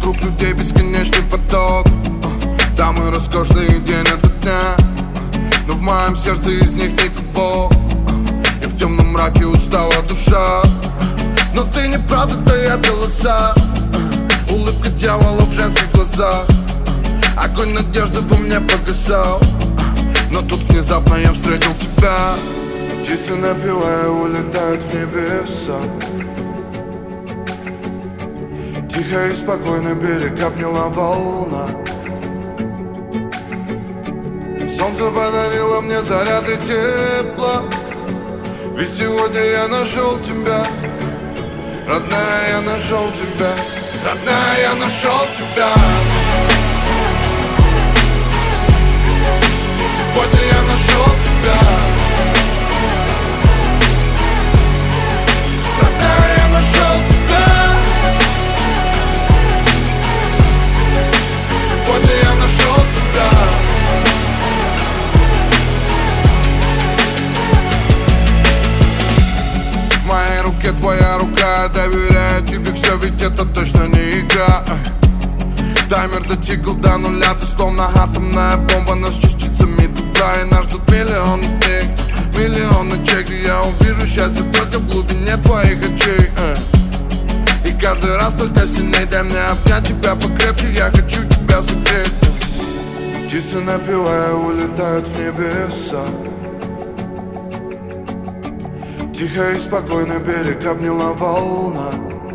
Вокруг людей бесконечный поток, дамы роскошные день ото дня, но в моем сердце из них никого. И в темном мраке устала душа, но ты не правда, таят голоса. Улыбка дьявола в женских глазах, огонь надежды во мне погасал. Но тут внезапно я встретил тебя. Птицы, напевая, улетают в небеса. Тихо и спокойно берег обняла волна. Солнце подарило мне заряды тепла. Ведь сегодня я нашел тебя. Родная, я нашел тебя. Родная, я нашел тебя. Сегодня я нашел тебя. Родная, я нашел тебя. Сегодня я нашел тебя. В моей руке твоя рука, доверяю тебе все, ведь это точно не игра. Таймер дотикал до нуля, ты словно атомная бомба, но с частицами добра. И нас ждут миллионы дней, миллионы ночей, где я увижу счастье только в глубине твоих очей. И каждый раз только сильней, дай мне обнять тебя покрепче, я хочу тебя согреть. Птицы, напевая, улетают в небеса. Тихо и спокойно берег обняла волна.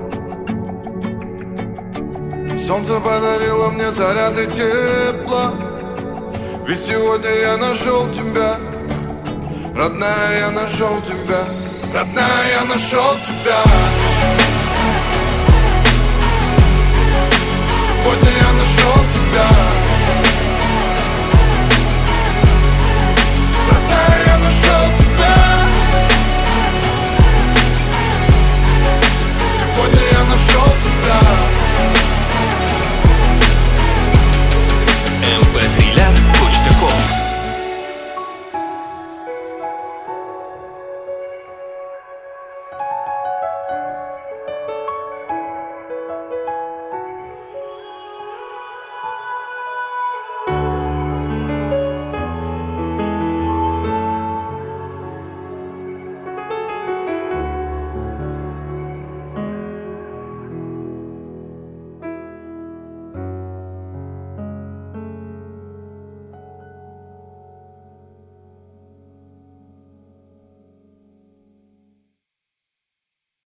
Солнце подарило мне заряды тепла. Ведь сегодня я нашел тебя. Родная, я нашел тебя. Родная, я нашел тебя. Сегодня я нашел тебя.